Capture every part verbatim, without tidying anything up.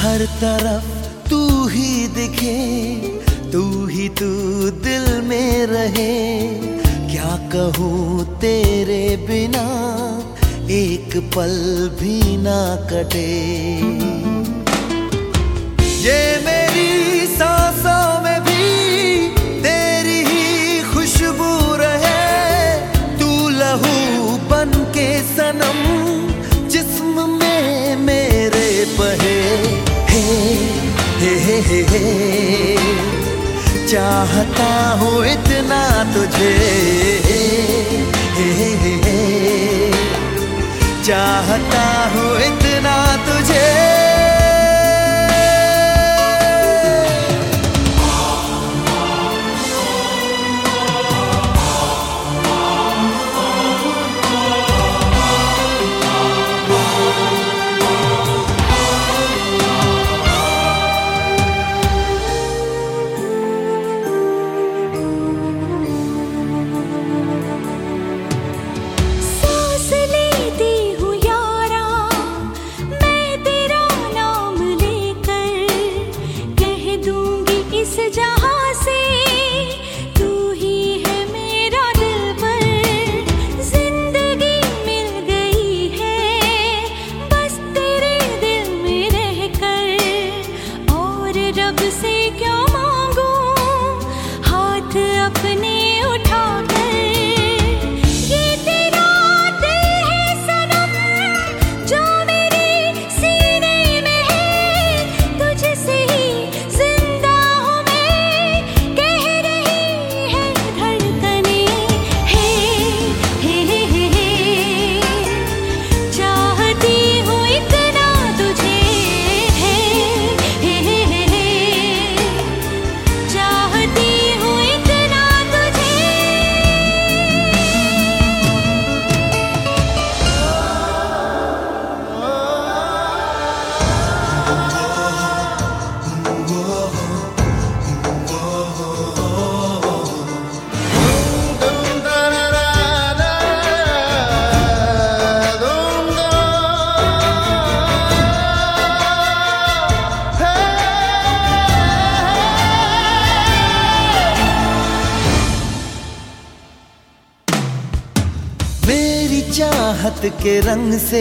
हर तरफ तू ही दिखे, तू ही तू दिल में रहे। क्या कहूँ तेरे बिना एक पल भी ना कटे। ये मेरी सांसों में भी तेरी ही खुशबू रहे। तू लहू बन के सनम जिस्म में मेरे बहे। हे हे हे हे हे चाहता हूँ इतना तुझे। हे हे हे हे चाहता हूँ इतना तुझे। चाहत के रंग से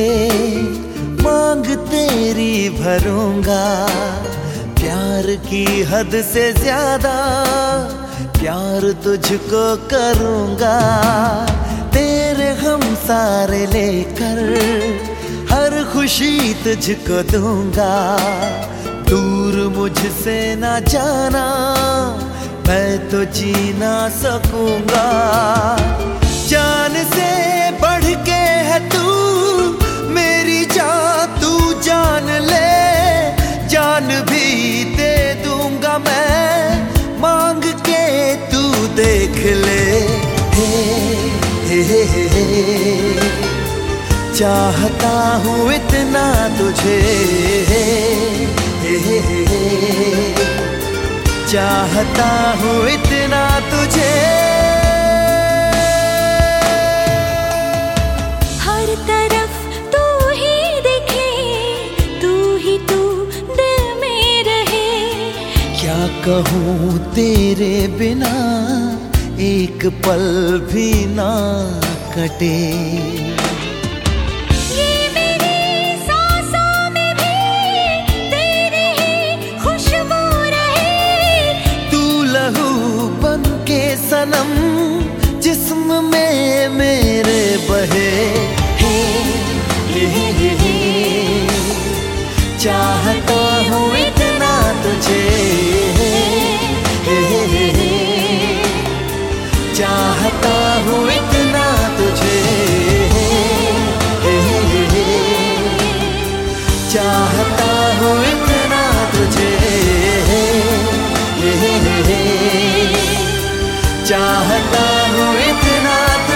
मांग तेरी भरूंगा। प्यार की हद से ज्यादा प्यार तुझको करूंगा। तेरे हम सारे लेकर हर खुशी तुझको दूंगा। दूर मुझसे ना जाना मैं तो जी ना सकूंगा। जान से बढ़ के है तू मेरी जान, तू जान ले। जान भी दे दूंगा मैं मांग के तू देख ले। हे हे हे हे चाहता हूँ इतना तुझे। हे हे हे हे चाहता हूँ इतना तुझे। कहूँ तेरे बिना एक पल भी ना कटे। ये मेरी सांसों में भी तेरी ही खुशबू रहे। तू लहू बन के सनम जिस्म में मेरे बहे। हे हे हे हे चाहता हूँ इतना तुझे। चाहता हूँ इतना तुझे। चाहता हूँ इतना तुझे। चाहता हूँ इतना तुझे।